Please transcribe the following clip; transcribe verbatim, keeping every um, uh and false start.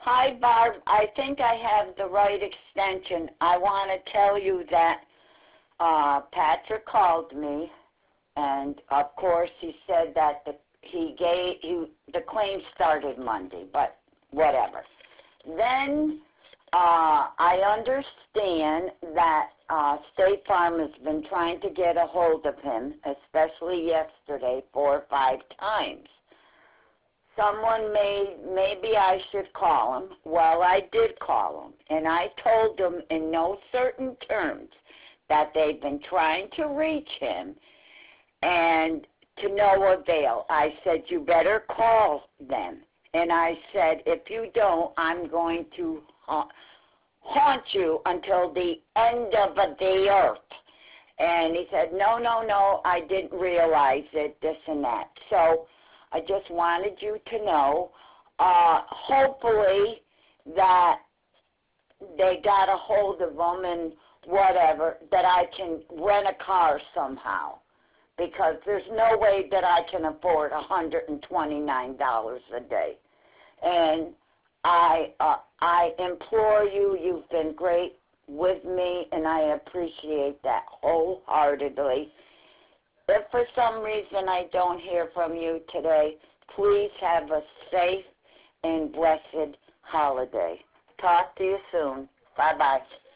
Hi, Barb. I think I have the right extension. I want to tell you that uh, Patrick called me, and of course he said that the, he gave he, the claim started Monday, but whatever. Then uh, I understand that uh, State Farm has been trying to get a hold of him, especially yesterday, four or five times. Someone may, maybe I should call him. Well, I did call him, and I told him in no certain terms that they've been trying to reach him, and to no avail. I said, you better call them. And I said, if you don't, I'm going to ha haunt you until the end of the earth. And he said, no, no, no, I didn't realize it, this and that. So I just wanted you to know, uh, hopefully that they got a hold of them and whatever, that I can rent a car somehow. Because there's no way that I can afford one hundred twenty-nine dollars a day. And I, uh, I implore you, you've been great with me, and I appreciate that wholeheartedly. If for some reason I don't hear from you today, please have a safe and blessed holiday. Talk to you soon. Bye-bye.